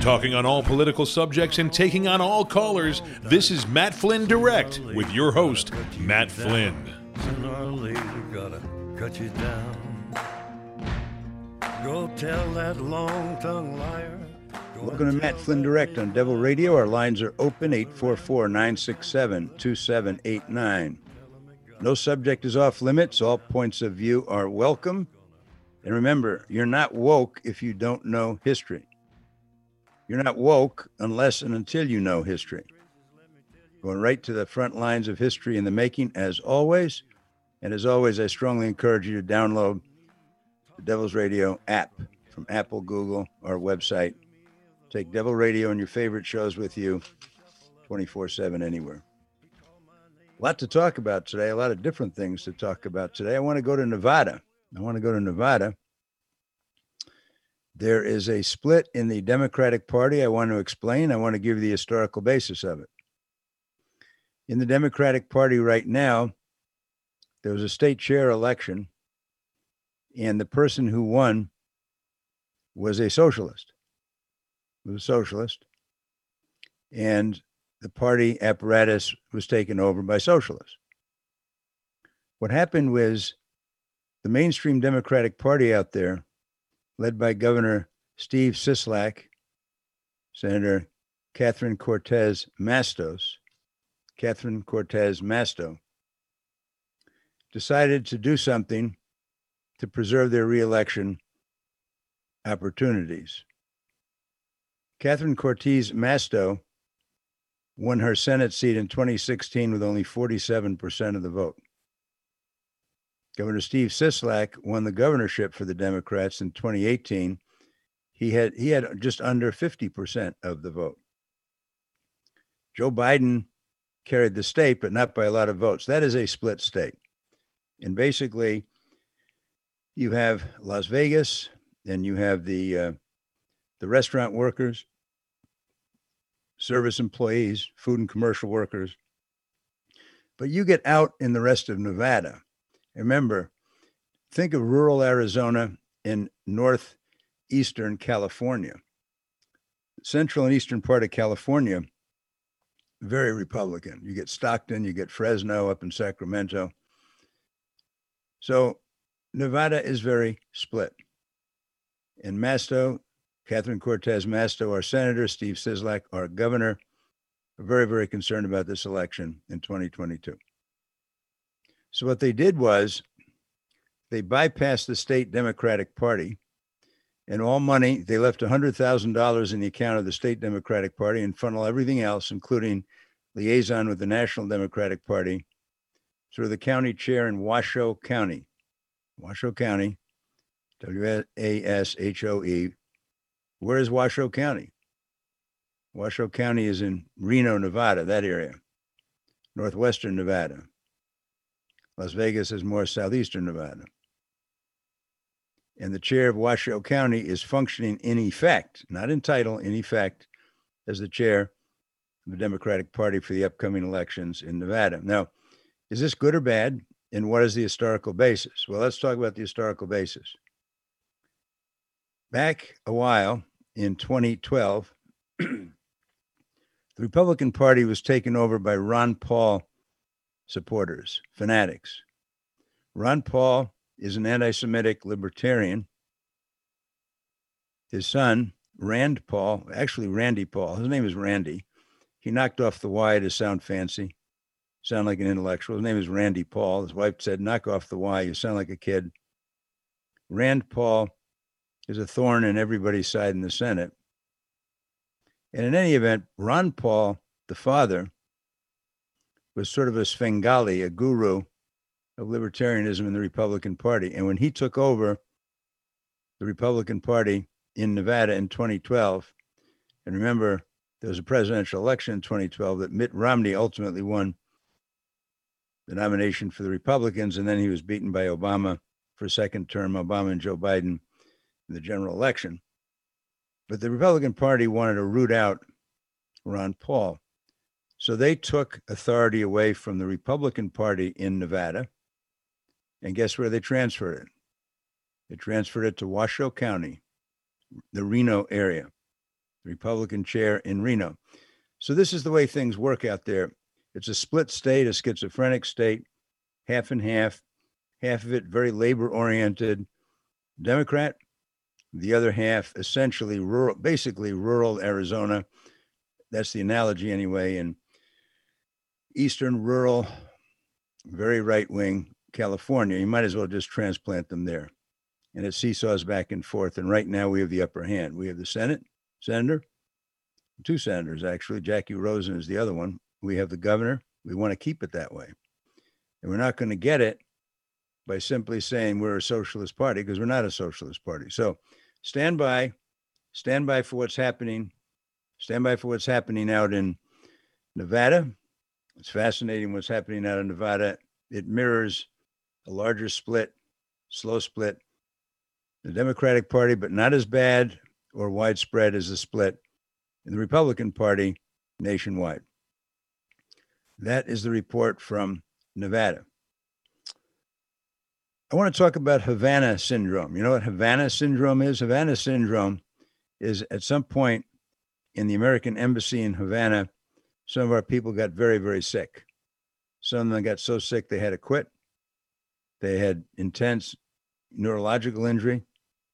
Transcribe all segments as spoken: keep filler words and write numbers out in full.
Talking on all political subjects and taking on all callers, this is Matt Flynn Direct with your host, Matt Flynn. Sooner or later, gotta cut you down. Go tell that long-tongued liar. Welcome to Matt Flynn Direct on Devil Radio. Our lines are open, eight four four, nine six seven, two seven eight nine. No subject is off limits. All points of view are welcome. And remember, you're not woke if you don't know history. You're not woke unless and until you know history. Going right to the front lines of history in the making, as always. And as always, I strongly encourage you to download the Devil's Radio app from Apple, Google, our website. Take Devil Radio and your favorite shows with you twenty-four seven anywhere. A lot to talk about today, a lot of different things to talk about today. I want to go to Nevada. I want to go to Nevada. There is a split in the Democratic Party I want to explain. I want to give you the historical basis of it. In the Democratic Party right now, there was a state chair election, and the person who won was a socialist. Was a socialist. And the party apparatus was taken over by socialists. What happened was the mainstream Democratic Party out there, led by Governor Steve Sisolak, Senator Catherine Cortez Masto, Catherine Cortez Masto, decided to do something to preserve their reelection opportunities. Catherine Cortez Masto won her Senate seat in twenty sixteen with only forty-seven percent of the vote. Governor Steve Sisolak won the governorship for the Democrats in twenty eighteen. He had he had just under fifty percent of the vote. Joe Biden carried the state, but not by a lot of votes. That is a split state. And basically, you have Las Vegas, and you have the uh, the restaurant workers, service employees, food and commercial workers. But you get out in the rest of Nevada. Remember, think of rural Arizona and northeastern California. Central and eastern part of California, very Republican. You get Stockton, you get Fresno up in Sacramento. So Nevada is very split. And Masto, Catherine Cortez Masto, our senator, Steve Sisolak, our governor, are very, very concerned about this election in twenty twenty-two. So what they did was they bypassed the state Democratic Party, and all money, they left one hundred thousand dollars in the account of the state Democratic Party and funnel everything else, including liaison with the National Democratic Party, through the county chair in Washoe County. Washoe County, W A S H O E. Where is Washoe County? Washoe County is in Reno, Nevada, that area, northwestern Nevada. Las Vegas is more southeastern Nevada. And the chair of Washoe County is functioning in effect, not in title, in effect, as the chair of the Democratic Party for the upcoming elections in Nevada. Now, is this good or bad? And what is the historical basis? Well, let's talk about the historical basis. Back a while in twenty twelve, the Republican Party was taken over by Ron Paul supporters, fanatics. Ron Paul is an anti-Semitic libertarian. His son, Rand Paul, actually Randy Paul, his name is Randy. He knocked off the Y to sound fancy, sound like an intellectual. His name is Randy Paul. His wife said, knock off the Y, you sound like a kid. Rand Paul is a thorn in everybody's side in the Senate. And in any event, Ron Paul, the father, was sort of a Svengali, a guru of libertarianism in the Republican Party. And when he took over the Republican Party in Nevada in twenty twelve, and remember, there was a presidential election in twenty twelve that Mitt Romney ultimately won the nomination for the Republicans, and then he was beaten by Obama for a second term, Obama and Joe Biden in the general election. But the Republican Party wanted to root out Ron Paul. So they took authority away from the Republican Party in Nevada. And guess where they transferred it? They transferred it to Washoe County, the Reno area. the Republican chair in Reno. So this is the way things work out there. It's a split state, a schizophrenic state, half and half, half of it very labor-oriented Democrat, the other half essentially rural, basically rural Arizona. That's the analogy anyway. In eastern rural, very right-wing California, you might as well just transplant them there. And it seesaws back and forth. And right now we have the upper hand. We have the Senate, senator, two senators, actually. Jackie Rosen is the other one. We have the governor. We want to keep it that way. And we're not going to get it by simply saying we're a socialist party, because we're not a socialist party. So stand by, stand by for what's happening. Stand by for what's happening out in Nevada. It's fascinating what's happening out in Nevada. It mirrors a larger split, slow split, the Democratic Party, but not as bad or widespread as the split in the Republican Party nationwide. That is the report from Nevada. I want to talk about Havana syndrome. You know what Havana syndrome is? Havana syndrome is at some point in the American embassy in Havana, some of our people got very, very sick. Some of them got so sick they had to quit. They had intense neurological injury.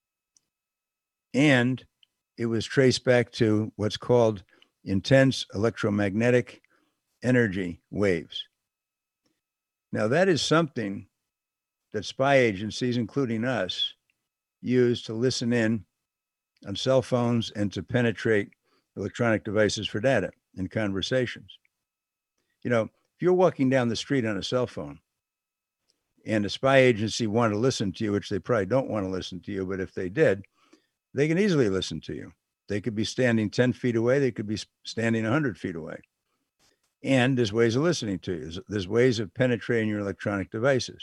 And it was traced back to what's called intense electromagnetic energy waves. Now, that is something that spy agencies, including us, use to listen in on cell phones and to penetrate electronic devices for data and conversations. You know, if you're walking down the street on a cell phone and a spy agency wanted to listen to you, which they probably don't want to listen to you, but if they did, they can easily listen to you. They could be standing ten feet away. They could be standing one hundred feet away. And there's ways of listening to you. There's, there's ways of penetrating your electronic devices.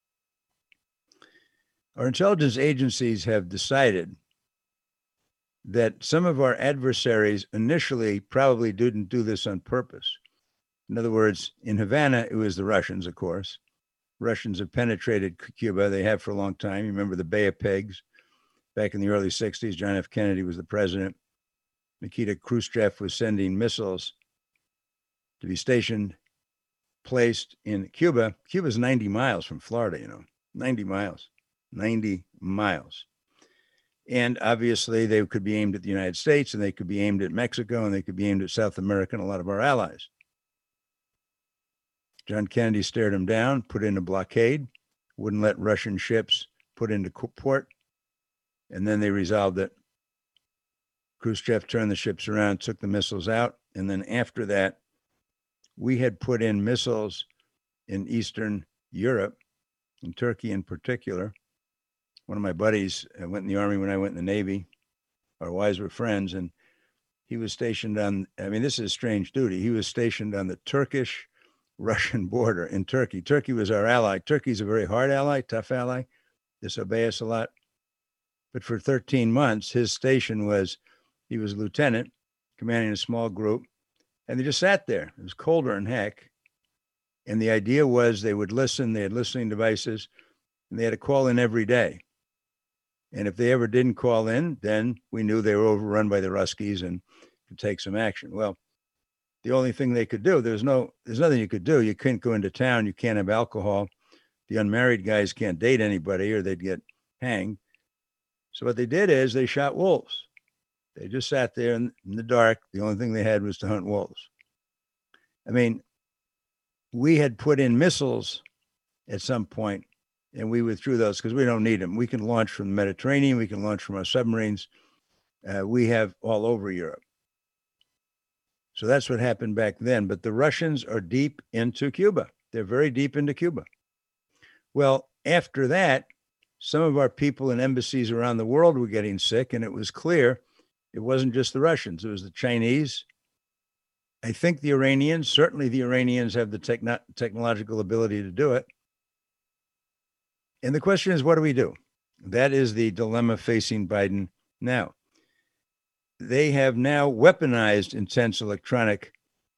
Our intelligence agencies have decided that some of our adversaries initially probably didn't do this on purpose. In other words, in Havana, it was the Russians, of course. Russians have penetrated Cuba. They have for a long time. You remember the Bay of Pigs back in the early sixties. John F. Kennedy was the president. Nikita Khrushchev was sending missiles to be stationed, placed in Cuba. Cuba's ninety miles from Florida, you know, ninety miles, ninety miles. And obviously they could be aimed at the United States, and they could be aimed at Mexico, and they could be aimed at South America and a lot of our allies. John Kennedy stared them down, put in a blockade, wouldn't let Russian ships put into port. And then they resolved it. Khrushchev turned the ships around, took the missiles out. And then after that, we had put in missiles in Eastern Europe, in Turkey in particular. One of my buddies went in the Army when I went in the Navy. Our wives were friends, and he was stationed on, I mean, this is strange duty. He was stationed on the Turkish-Russian border in Turkey. Turkey was our ally. Turkey's a very hard ally, tough ally. Disobey us a lot. But for thirteen months, his station was, he was a lieutenant commanding a small group, and they just sat there. It was colder than heck. And the idea was they would listen. They had listening devices, and they had to call in every day. And if they ever didn't call in, then we knew they were overrun by the Ruskies and could take some action. Well, the only thing they could do, there's no, there's nothing you could do. You couldn't go into town. You can't have alcohol. The unmarried guys can't date anybody or they'd get hanged. So what they did is they shot wolves. They just sat there in, in the dark. The only thing they had was to hunt wolves. I mean, we had put in missiles at some point, and we withdrew those because we don't need them. We can launch from the Mediterranean. We can launch from our submarines. Uh, we have all over Europe. So that's what happened back then. But the Russians are deep into Cuba. They're very deep into Cuba. Well, after that, some of our people in embassies around the world were getting sick, and it was clear it wasn't just the Russians. It was the Chinese. I think the Iranians, certainly the Iranians have the techno- technological ability to do it. And the question is, what do we do? That is the dilemma facing Biden now. They have now weaponized intense electronic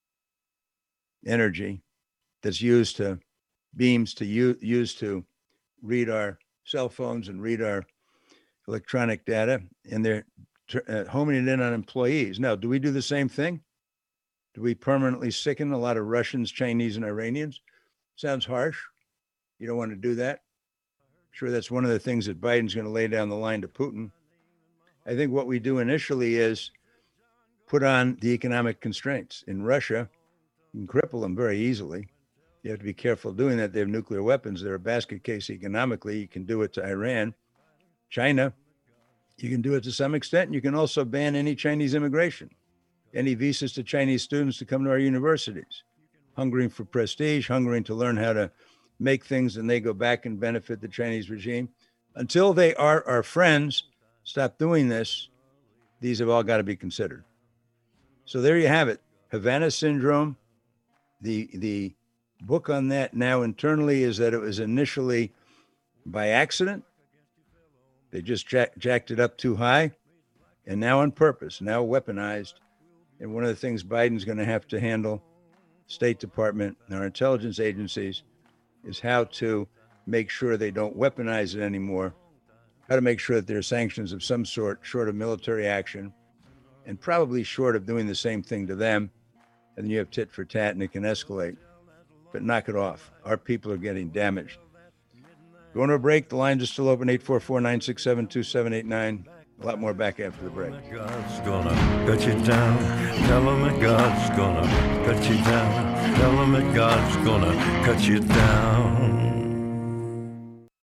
energy that's used to beams to use, used to read our cell phones and read our electronic data. And they're uh, homing it in on employees. Now, do we do the same thing? Do we permanently sicken a lot of Russians, Chinese, and Iranians? Sounds harsh. You don't want to do that. Sure, that's one of the things that Biden's going to lay down the line to Putin. I think what we do initially is put on the economic constraints. In Russia, you can cripple them very easily. You have to be careful doing that. They have nuclear weapons. They're a basket case economically. You can do it to Iran. China, you can do it to some extent. You can also ban any Chinese immigration, any visas to Chinese students to come to our universities, hungering for prestige, hungering to learn how to make things, and they go back and benefit the Chinese regime. Until they are our friends, stop doing this. These have all got to be considered. So there you have it. Havana Syndrome. The, the book on that now internally is that it was initially by accident. They just jack, jacked it up too high, and now on purpose, now weaponized. And one of the things Biden's going to have to handle, State Department and our intelligence agencies, is how to make sure they don't weaponize it anymore, how to make sure that there are sanctions of some sort, short of military action, and probably short of doing the same thing to them. And then you have tit for tat, and it can escalate. But knock it off. Our people are getting damaged. Going to a break. The lines are still open, eight four four, nine six seven, two seven eight nine. A lot more back after the break. God's gonna cut you down. Tell him that God's gonna cut you down. Tell him that God's gonna cut you down.